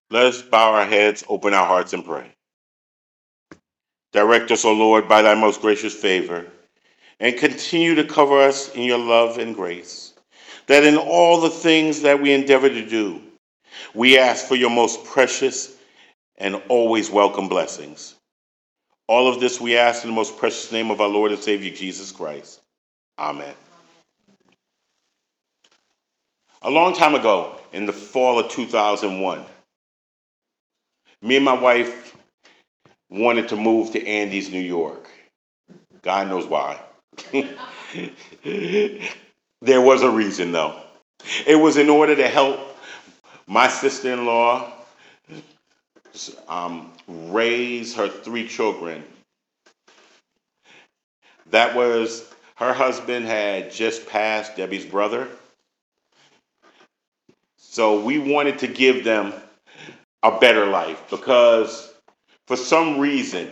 Let us bow our heads, open our hearts, and pray. Direct us, O Lord, by thy most gracious favor, and continue to cover us in your love and grace, that in all the things that we endeavor to do, we ask for your most precious and always welcome blessings. All of this we ask in the most precious name of our Lord and Savior, Jesus Christ. Amen. A long time ago, in the fall of 2001, me and my wife wanted to move to Andes, New York. God knows why. There was a reason, though. It was in order to help my sister in law raise her three children. That was her husband had just passed, Debbie's brother. So we wanted to give them a better life because for some reason,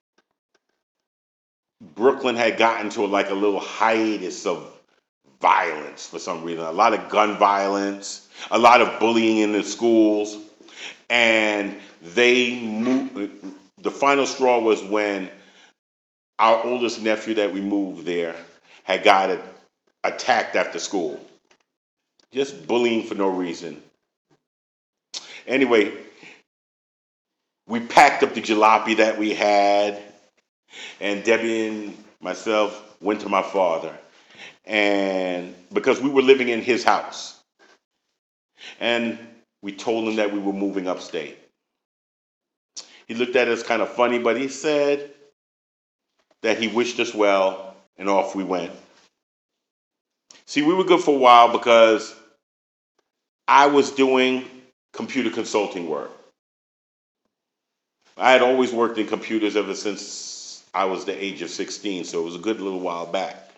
Brooklyn had gotten to like a little hiatus of violence for some reason. A lot of gun violence, a lot of bullying in the schools. And they moved. The final straw was when our oldest nephew that we moved there had got attacked after school. Just bullying for no reason. Anyway, we packed up the jalopy that we had, and Debbie and myself went to my father. And because we were living in his house, and we told him that we were moving upstate. He looked at us kind of funny, but he said that he wished us well, and off we went. See, we were good for a while because I was doing computer consulting work. I had always worked in computers ever since I was the age of 16, so it was a good little while back.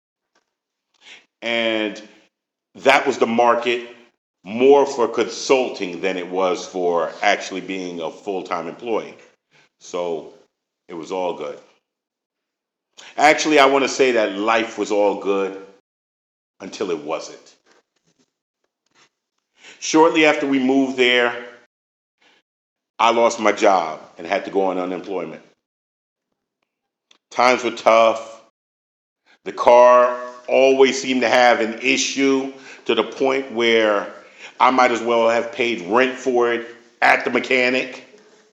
And that was the market more for consulting than it was for actually being a full-time employee. So it was all good. Actually, I want to say that life was all good until it wasn't. Shortly after we moved there, I lost my job and had to go on unemployment. Times were tough. The car always seemed to have an issue to the point where I might as well have paid rent for it at the mechanic.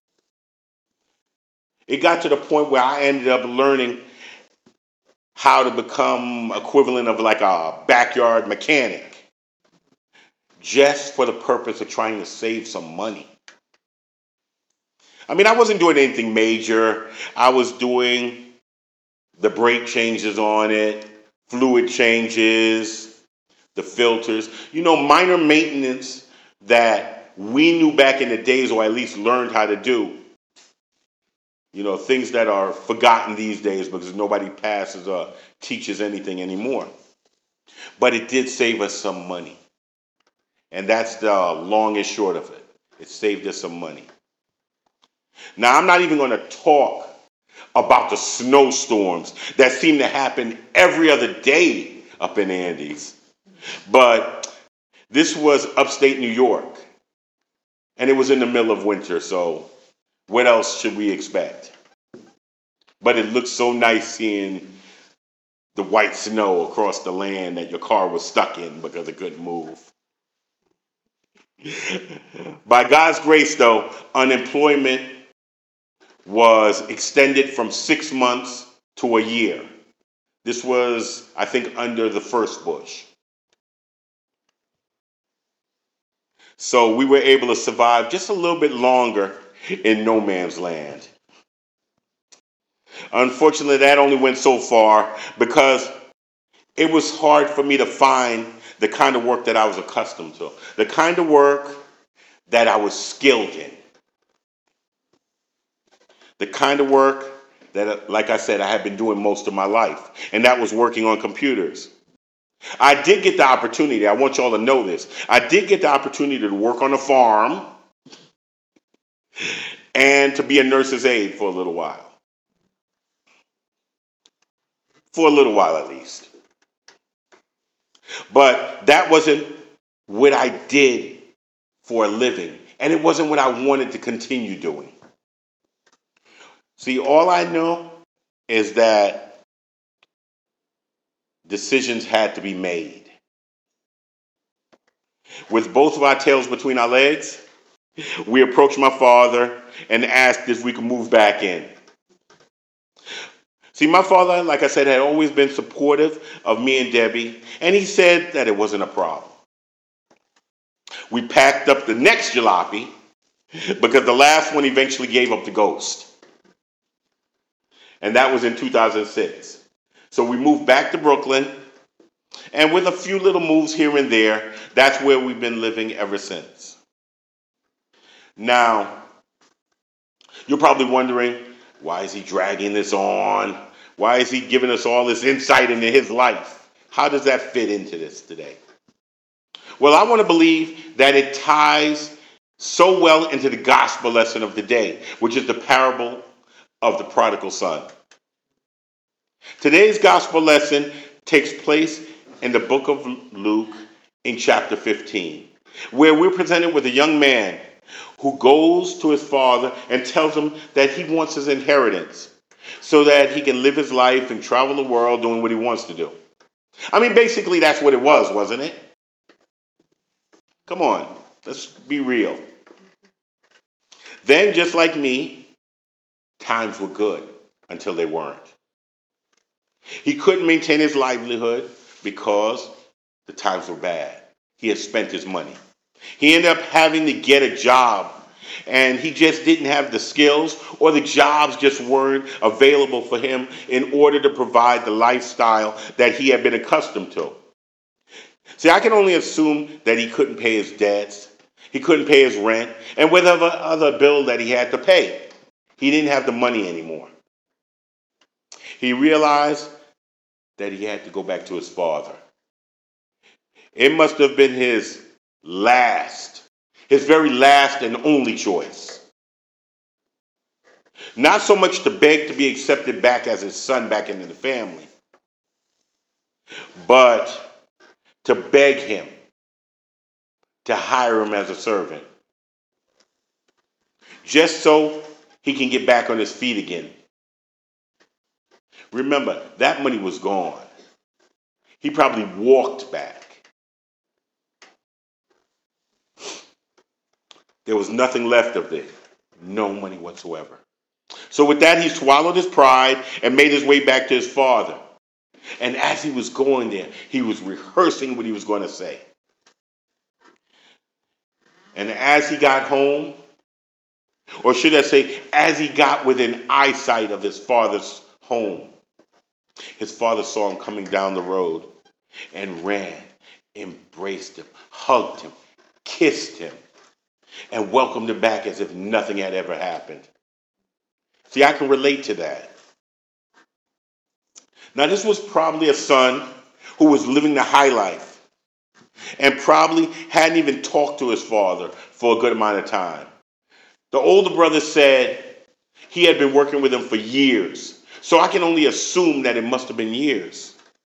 It got to the point where I ended up learning how to become equivalent of like a backyard mechanic just for the purpose of trying to save some money. I mean, I wasn't doing anything major. I was doing the brake changes on it, fluid changes, the filters, minor maintenance that we knew back in the days, or at least learned how to do. Things that are forgotten these days because nobody passes or teaches anything anymore. But it did save us some money. And that's the long and short of it. It saved us some money. Now, I'm not even going to talk about the snowstorms that seem to happen every other day up in Andes. But this was upstate New York. And it was in the middle of winter, so what else should we expect? But it looked so nice seeing the white snow across the land that your car was stuck in because it couldn't move. By God's grace, though, unemployment was extended from 6 months to a year. This was, I think, under the first Bush. So we were able to survive just a little bit longer in no man's land. Unfortunately, that only went so far because it was hard for me to find the kind of work that I was accustomed to, the kind of work that I was skilled in, the kind of work that, like I said, I had been doing most of my life, and that was working on computers. I did get the opportunity, I want y'all to know this, I did get the opportunity to work on a farm and to be a nurse's aide for a little while. For a little while at least. But that wasn't what I did for a living. And it wasn't what I wanted to continue doing. See, all I know is that decisions had to be made. With both of our tails between our legs, we approached my father and asked if we could move back in. See, my father, like I said, had always been supportive of me and Debbie, and he said that it wasn't a problem. We packed up the next jalopy because the last one eventually gave up the ghost. And that was in 2006. So we moved back to Brooklyn, and with a few little moves here and there, that's where we've been living ever since. Now, you're probably wondering, why is he dragging this on? Why is he giving us all this insight into his life? How does that fit into this today? Well, I want to believe that it ties so well into the gospel lesson of the day, which is the parable of the prodigal son. Today's gospel lesson takes place in the book of Luke in chapter 15, where we're presented with a young man who goes to his father and tells him that he wants his inheritance so that he can live his life and travel the world doing what he wants to do. I mean, basically, that's what it was, wasn't it? Come on, let's be real. Then, just like me, times were good until they weren't. He couldn't maintain his livelihood because the times were bad. He had spent his money. He ended up having to get a job, and he just didn't have the skills, or the jobs just weren't available for him in order to provide the lifestyle that he had been accustomed to. See, I can only assume that he couldn't pay his debts, he couldn't pay his rent, and whatever other bill that he had to pay. He didn't have the money anymore. He realized that he had to go back to his father. It must have been his very last and only choice. Not so much to beg to be accepted back as his son back into the family, but to beg him to hire him as a servant, just so he can get back on his feet again. Remember, that money was gone. He probably walked back. There was nothing left of it. No money whatsoever. So with that, he swallowed his pride and made his way back to his father. And as he was going there, he was rehearsing what he was going to say. And as he got home, or should I say, as he got within eyesight of his father's home, his father saw him coming down the road and ran, embraced him, hugged him, kissed him, and welcomed him back as if nothing had ever happened. See, I can relate to that. Now, this was probably a son who was living the high life and probably hadn't even talked to his father for a good amount of time. The older brother said he had been working with him for years, so I can only assume that it must have been years.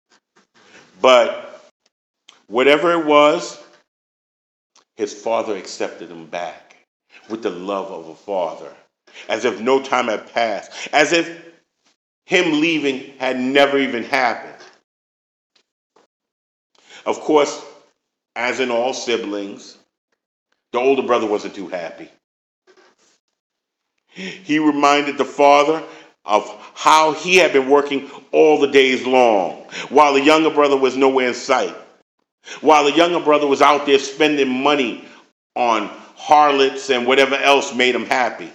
But whatever it was, his father accepted him back with the love of a father, as if no time had passed, as if him leaving had never even happened. Of course, as in all siblings, the older brother wasn't too happy. He reminded the father of how he had been working all the days long, while the younger brother was nowhere in sight, while the younger brother was out there spending money on harlots and whatever else made him happy.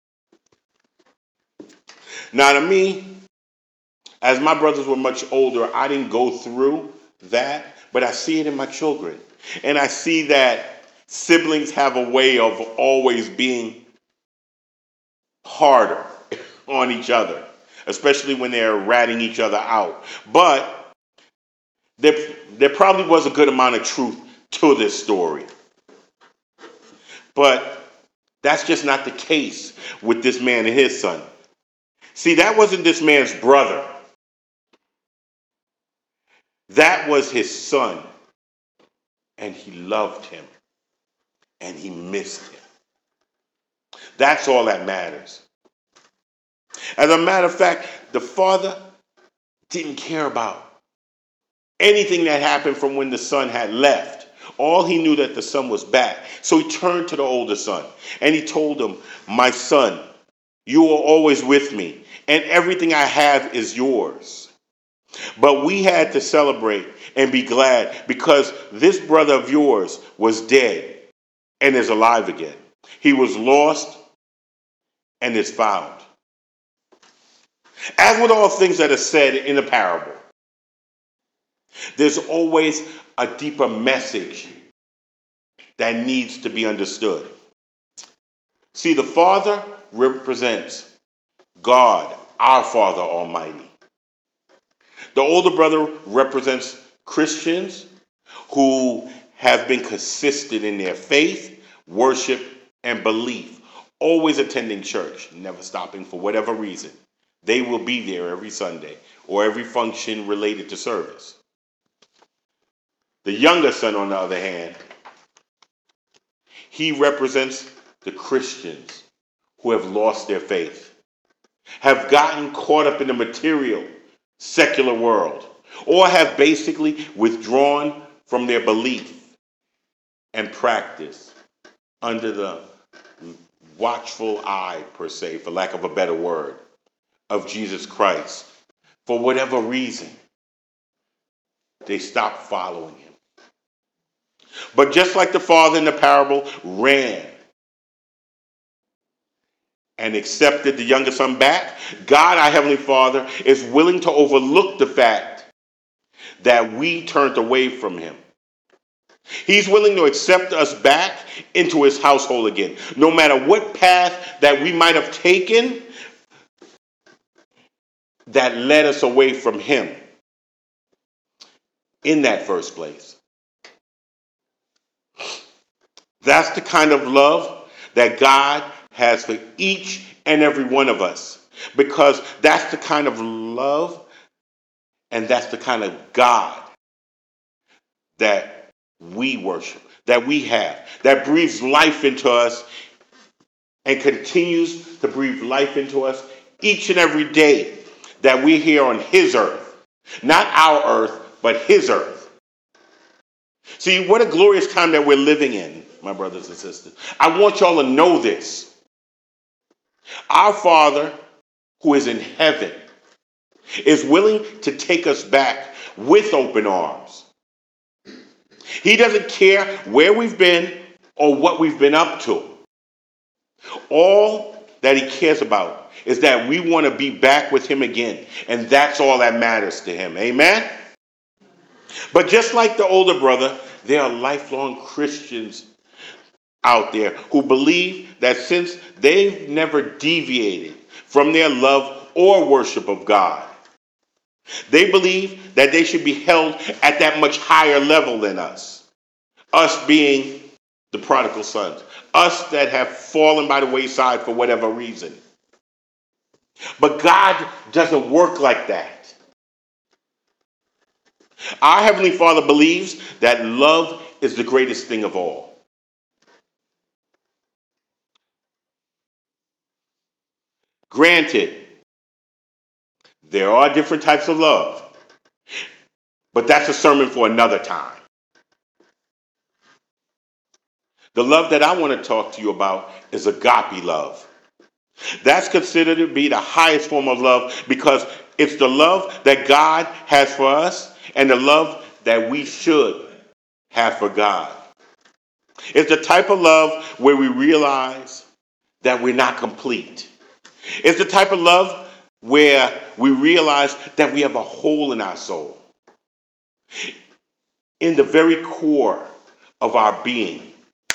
Now, to me, as my brothers were much older, I didn't go through that, but I see it in my children. And I see that siblings have a way of always being harder on each other, especially when they're ratting each other out. But there probably was a good amount of truth to this story. But that's just not the case with this man and his son. See, that wasn't this man's brother. That was his son. And he loved him. And he missed him. That's all that matters. As a matter of fact, the father didn't care about anything that happened from when the son had left. All he knew that the son was back. So he turned to the older son and he told him, my son, you are always with me and everything I have is yours. But we had to celebrate and be glad because this brother of yours was dead and is alive again. He was lost and is found. As with all things that are said in the parable, there's always a deeper message that needs to be understood. See, the Father represents God, our Father Almighty. The older brother represents Christians who have been consistent in their faith, worship, and belief, always attending church, never stopping for whatever reason. They will be there every Sunday or every function related to service. The younger son, on the other hand, he represents the Christians who have lost their faith, have gotten caught up in the material, secular world, or have basically withdrawn from their belief and practice under the watchful eye, per se, for lack of a better word, of Jesus Christ. For whatever reason, they stopped following him. But just like the father in the parable ran and accepted the younger son back, God, our Heavenly Father, is willing to overlook the fact that we turned away from him. He's willing to accept us back into his household again. No matter what path that we might have taken that led us away from him in that first place. That's the kind of love that God has for each and every one of us. Because that's the kind of love and that's the kind of God that we worship, that we have, that breathes life into us and continues to breathe life into us each and every day that we're here on his earth. Not our earth, but his earth. See, what a glorious time that we're living in, my brothers and sisters. I want y'all to know this. Our Father, who is in heaven, is willing to take us back with open arms. He doesn't care where we've been or what we've been up to. All that he cares about is that we want to be back with him again. And that's all that matters to him. Amen? But just like the older brother, there are lifelong Christians out there who believe that since they've never deviated from their love or worship of God, they believe that they should be held at that much higher level than us. Us being the prodigal sons. Us that have fallen by the wayside for whatever reason. But God doesn't work like that. Our Heavenly Father believes that love is the greatest thing of all. Granted, there are different types of love, but that's a sermon for another time. The love that I want to talk to you about is agape love. That's considered to be the highest form of love because it's the love that God has for us and the love that we should have for God. It's the type of love where we realize that we're not complete. It's the type of love where we realize that we have a hole in our soul. In the very core of our being.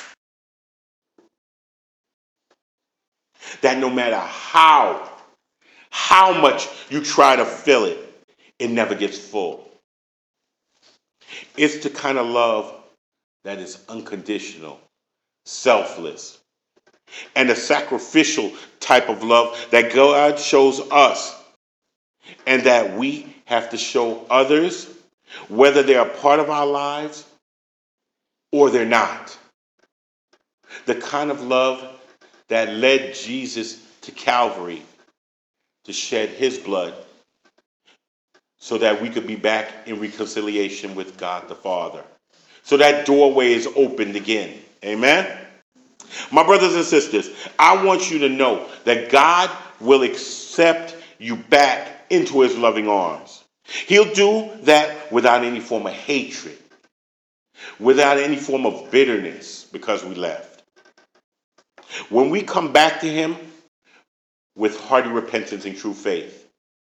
That no matter how much you try to fill it, it never gets full. It's the kind of love that is unconditional, selfless, and a sacrificial type of love that God shows us and that we have to show others, whether they're a part of our lives or they're not. The kind of love that led Jesus to Calvary to shed his blood so that we could be back in reconciliation with God the Father. So that doorway is opened again. Amen? My brothers and sisters, I want you to know that God will accept you back into his loving arms. He'll do that without any form of hatred, without any form of bitterness because we left. When we come back to him with hearty repentance and true faith,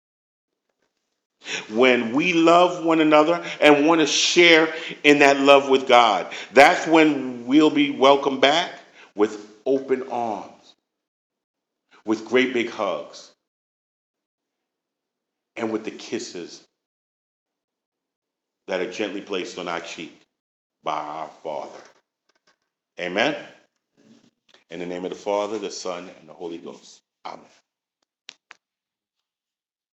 when we love one another and want to share in that love with God, that's when we'll be welcomed back with open arms, with great big hugs, and with the kisses that are gently placed on our cheek by our Father. Amen? In the name of the Father, the Son, and the Holy Ghost. Amen.